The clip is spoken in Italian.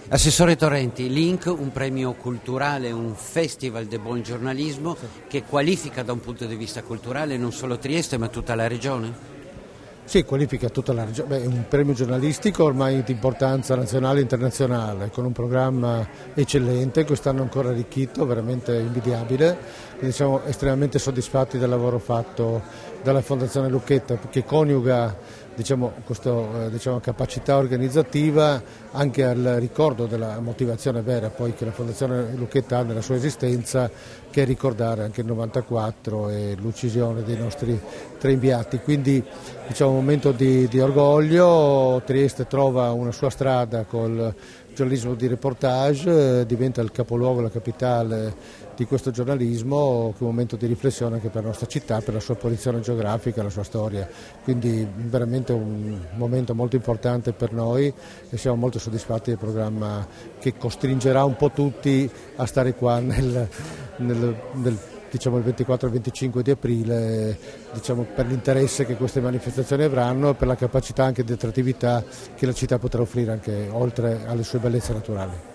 Assessore Torrenti, Link, un premio culturale, un festival del buon giornalismo che qualifica da un punto di vista culturale non solo Trieste ma tutta la regione? Sì, qualifica tutta la regione, è un premio giornalistico ormai di importanza nazionale e internazionale, con un programma eccellente, quest'anno ancora arricchito, veramente invidiabile, quindi siamo estremamente soddisfatti del lavoro fatto dalla Fondazione Lucchetta, che coniuga questa capacità organizzativa anche al ricordo della motivazione vera poi che la Fondazione Lucchetta ha nella sua esistenza, che è ricordare anche il 94 e l'uccisione dei nostri 3 inviati. Quindi un momento di orgoglio. Trieste trova una sua strada col giornalismo di reportage, diventa il capoluogo, la capitale di questo giornalismo, che è un momento di riflessione anche per la nostra città, per la sua posizione geografica, la sua storia. Quindi veramente un momento molto importante per noi e siamo molto soddisfatti del programma che costringerà un po' tutti a stare qua il 24 e 25 di aprile, per l'interesse che queste manifestazioni avranno e per la capacità anche di attrattività che la città potrà offrire anche oltre alle sue bellezze naturali.